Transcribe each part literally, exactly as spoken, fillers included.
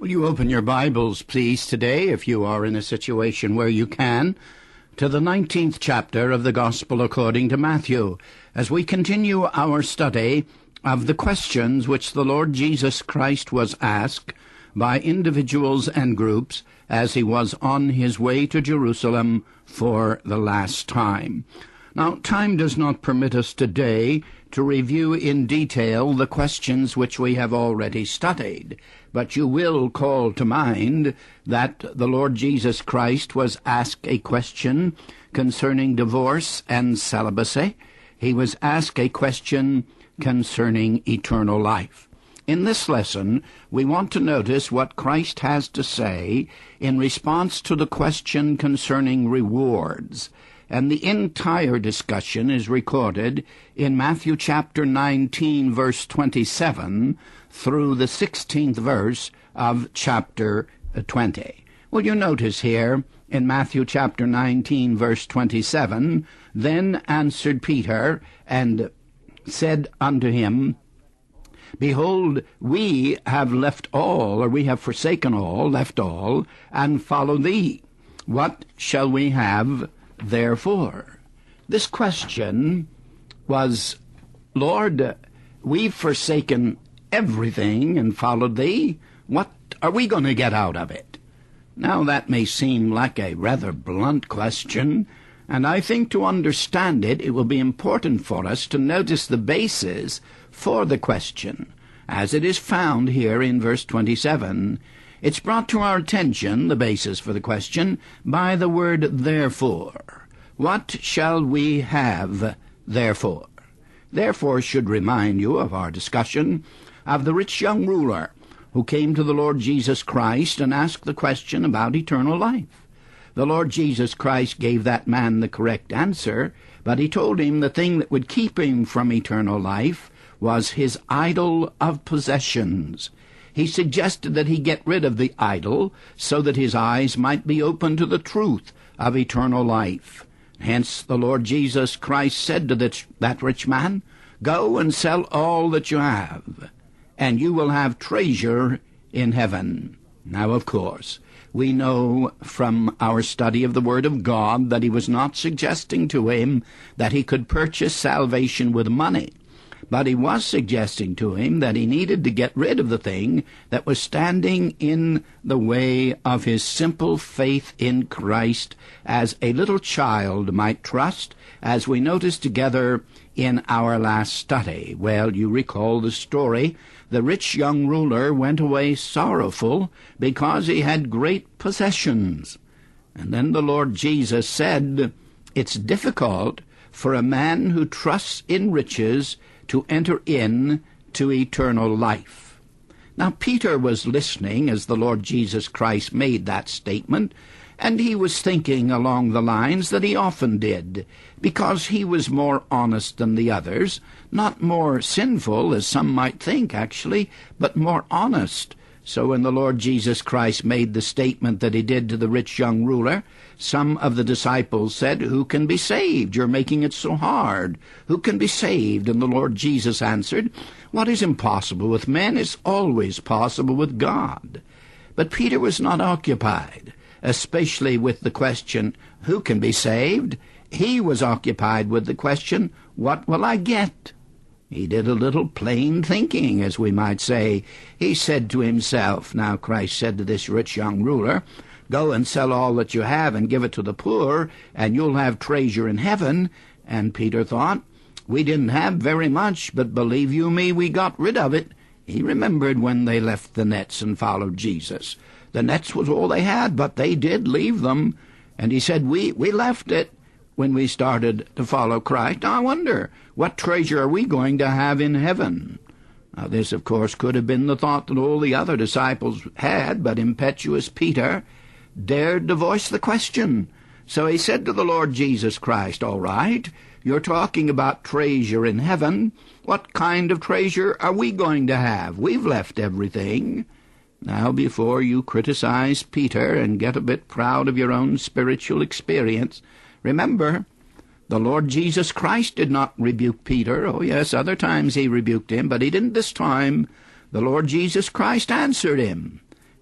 Will you open your Bibles, please, today, if you are in a situation where you can, to the nineteenth chapter of the Gospel according to Matthew, as we continue our study of the questions which the Lord Jesus Christ was asked by individuals and groups as he was on his way to Jerusalem for the last time. Now, time does not permit us today to review in detail the questions which we have already studied, but you will call to mind that the Lord Jesus Christ was asked a question concerning divorce and celibacy. He was asked a question concerning eternal life. In this lesson, we want to notice what Christ has to say in response to the question concerning rewards. And the entire discussion is recorded in Matthew chapter nineteen, verse twenty-seven, through the sixteenth verse of chapter twenty. Well, you notice here in Matthew chapter nineteen, verse twenty-seven, "Then answered Peter and said unto him, Behold, we have left all, or we have forsaken all, left all, and follow thee. What shall we have therefore?" This question was, Lord, we've forsaken everything and followed thee. What are we going to get out of it? Now, that may seem like a rather blunt question, and I think to understand it, it will be important for us to notice the basis for the question, as it is found here in verse twenty-seven. It's brought to our attention, the basis for the question, by the word therefore. What shall we have therefore? Therefore should remind you of our discussion of the rich young ruler who came to the Lord Jesus Christ and asked the question about eternal life. The Lord Jesus Christ gave that man the correct answer, but he told him the thing that would keep him from eternal life was his idol of possessions. He suggested that he get rid of the idol so that his eyes might be open to the truth of eternal life. Hence the Lord Jesus Christ said to that, that rich man, "Go and sell all that you have, and you will have treasure in heaven." Now, of course, we know from our study of the Word of God that he was not suggesting to him that he could purchase salvation with money, but he was suggesting to him that he needed to get rid of the thing that was standing in the way of his simple faith in Christ, as a little child might trust, as we noticed together in our last study. Well, you recall the story. The rich young ruler went away sorrowful because he had great possessions. And then the Lord Jesus said, it's difficult for a man who trusts in riches to enter in to eternal life. Now, Peter was listening as the Lord Jesus Christ made that statement, and he was thinking along the lines that he often did, because he was more honest than the others, not more sinful, as some might think, actually, but more honest. So when the Lord Jesus Christ made the statement that he did to the rich young ruler, some of the disciples said, "Who can be saved? You're making it so hard. Who can be saved?" And the Lord Jesus answered, "What is impossible with men is always possible with God." But Peter was not occupied, especially with the question, "Who can be saved?" He was occupied with the question, "What will I get?" He did a little plain thinking, as we might say. He said to himself, now Christ said to this rich young ruler, "Go and sell all that you have and give it to the poor, and you'll have treasure in heaven." And Peter thought, "We didn't have very much, but believe you me, we got rid of it." He remembered when they left the nets and followed Jesus. The nets was all they had, but they did leave them. And he said, we, we left it when we started to follow Christ. Now I wonder, what treasure are we going to have in heaven? Now this, of course, could have been the thought that all the other disciples had, but impetuous Peter dared to voice the question. So he said to the Lord Jesus Christ, "All right, you're talking about treasure in heaven. What kind of treasure are we going to have? We've left everything." Now, before you criticize Peter and get a bit proud of your own spiritual experience, remember, the Lord Jesus Christ did not rebuke Peter. Oh, yes, other times he rebuked him, but he didn't this time. The Lord Jesus Christ answered him.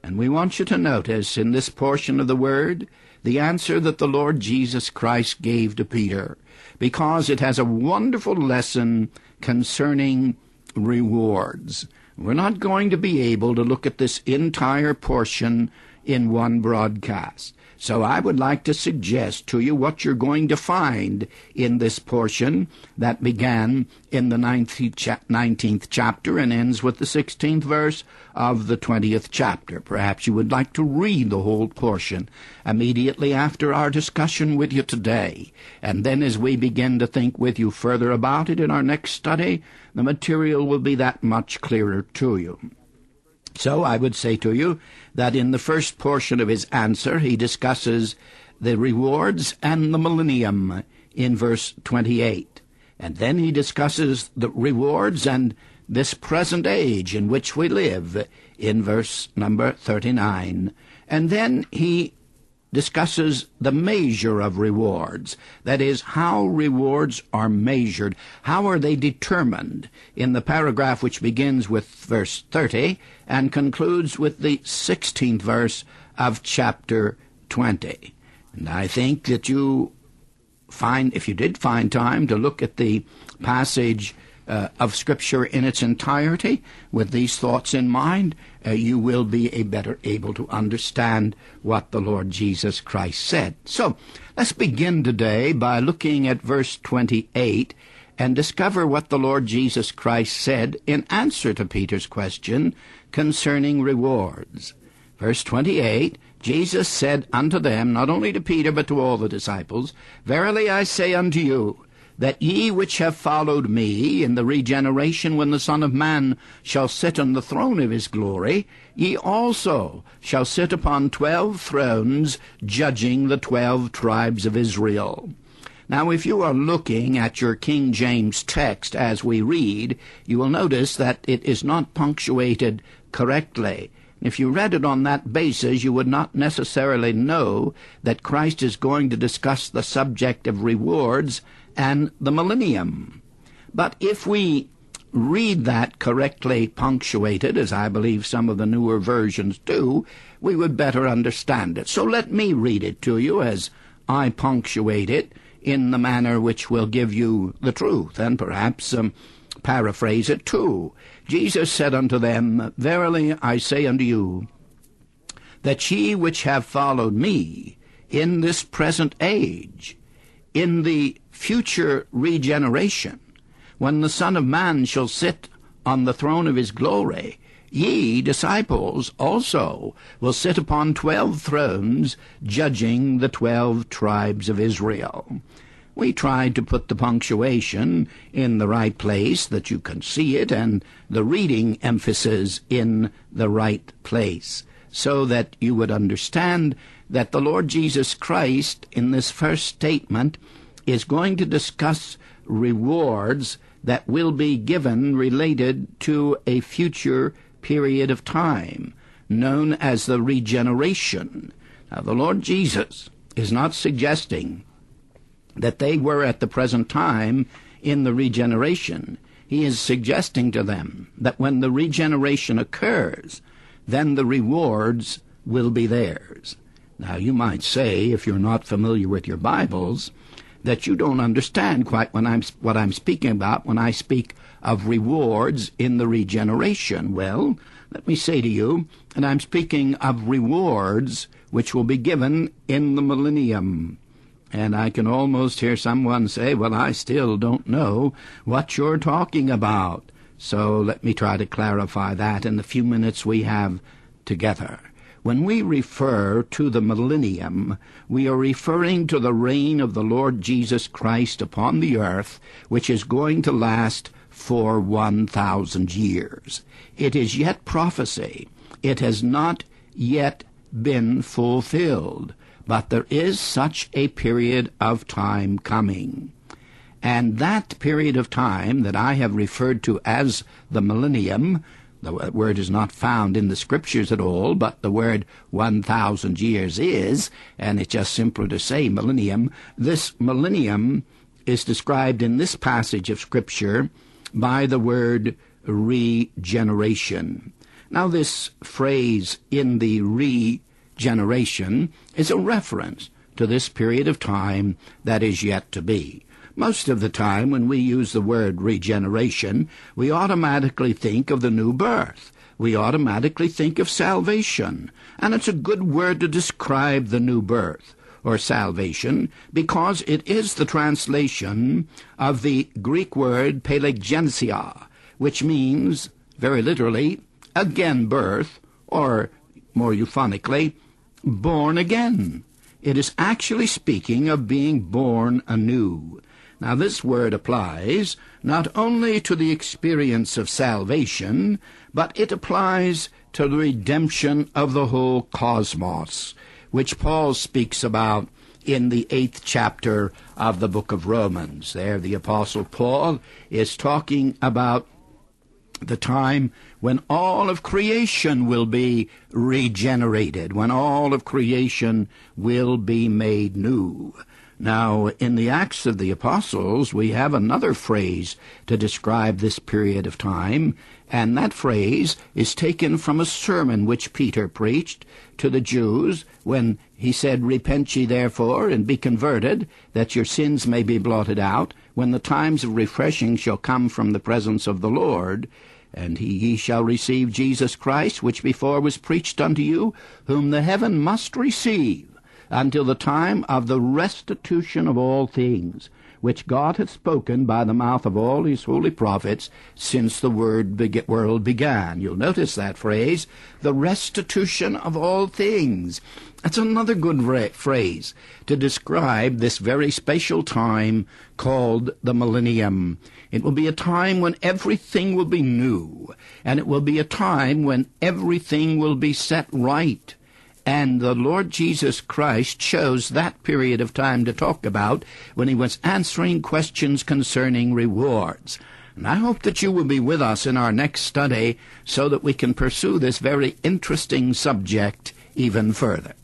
And we want you to notice in this portion of the Word the answer that the Lord Jesus Christ gave to Peter, because it has a wonderful lesson concerning rewards. We're not going to be able to look at this entire portion in one broadcast. So I would like to suggest to you what you're going to find in this portion that began in the nineteenth chapter and ends with the sixteenth verse of the twentieth chapter. Perhaps you would like to read the whole portion immediately after our discussion with you today. And then as we begin to think with you further about it in our next study, the material will be that much clearer to you. So I would say to you that in the first portion of his answer, he discusses the rewards and the millennium in verse twenty-eight. And then he discusses the rewards and this present age in which we live in verse number thirty-nine. And then he discusses the measure of rewards, that is, how rewards are measured, how are they determined, in the paragraph which begins with verse thirty and concludes with the sixteenth verse of chapter twenty. And I think that you find, if you did find time to look at the passage Uh, of Scripture in its entirety, with these thoughts in mind, uh, you will be a better able to understand what the Lord Jesus Christ said. So, let's begin today by looking at verse twenty-eight and discover what the Lord Jesus Christ said in answer to Peter's question concerning rewards. Verse twenty-eight, Jesus said unto them, not only to Peter, but to all the disciples, Verily I say unto you, that ye which have followed me in the regeneration when the Son of Man shall sit on the throne of his glory, ye also shall sit upon twelve thrones, judging the twelve tribes of Israel. Now, if you are looking at your King James text as we read, you will notice that it is not punctuated correctly. If you read it on that basis, you would not necessarily know that Christ is going to discuss the subject of rewards and the millennium. But if we read that correctly punctuated, as I believe some of the newer versions do, we would better understand it. So let me read it to you as I punctuate it in the manner which will give you the truth, and perhaps um, paraphrase it too. Jesus said unto them, Verily I say unto you, that ye which have followed me in this present age, in the future regeneration, when the Son of Man shall sit on the throne of his glory, ye, disciples, also will sit upon twelve thrones, judging the twelve tribes of Israel. We tried to put the punctuation in the right place that you can see it, and the reading emphasis in the right place, so that you would understand that the Lord Jesus Christ, in this first statement, is going to discuss rewards that will be given related to a future period of time, known as the regeneration. Now, the Lord Jesus is not suggesting that they were at the present time in the regeneration. He is suggesting to them that when the regeneration occurs, then the rewards will be theirs. Now, you might say, if you're not familiar with your Bibles, that you don't understand quite when I'm, what I'm speaking about when I speak of rewards in the regeneration. Well, let me say to you that I'm speaking of rewards which will be given in the millennium. And I can almost hear someone say, well, I still don't know what you're talking about. So let me try to clarify that in the few minutes we have together. When we refer to the millennium, we are referring to the reign of the Lord Jesus Christ upon the earth, which is going to last for one thousand years. It is yet prophecy. It has not yet been fulfilled, but there is such a period of time coming. And that period of time that I have referred to as the millennium, the word is not found in the Scriptures at all, but the word one thousand years is, and it's just simpler to say millennium. This millennium is described in this passage of Scripture by the word regeneration. Now this phrase, in the regeneration, is a reference to this period of time that is yet to be. Most of the time when we use the word regeneration, we automatically think of the new birth. We automatically think of salvation, and it's a good word to describe the new birth, or salvation, because it is the translation of the Greek word pelagenesia, which means, very literally, again birth, or more euphonically, born again. It is actually speaking of being born anew. Now this word applies not only to the experience of salvation, but it applies to the redemption of the whole cosmos, which Paul speaks about in the eighth chapter of the book of Romans. There the Apostle Paul is talking about the time when all of creation will be regenerated, when all of creation will be made new. Now, in the Acts of the Apostles, we have another phrase to describe this period of time, and that phrase is taken from a sermon which Peter preached to the Jews when he said, "Repent ye therefore, and be converted, that your sins may be blotted out, when the times of refreshing shall come from the presence of the Lord. And he, ye shall receive Jesus Christ, which before was preached unto you, whom the heaven must receive, until the time of the restitution of all things, which God hath spoken by the mouth of all his holy prophets since the word be- world began." You'll notice that phrase, the restitution of all things. That's another good ra- phrase to describe this very special time called the millennium. It will be a time when everything will be new, and it will be a time when everything will be set right. And the Lord Jesus Christ chose that period of time to talk about when he was answering questions concerning rewards. And I hope that you will be with us in our next study so that we can pursue this very interesting subject even further.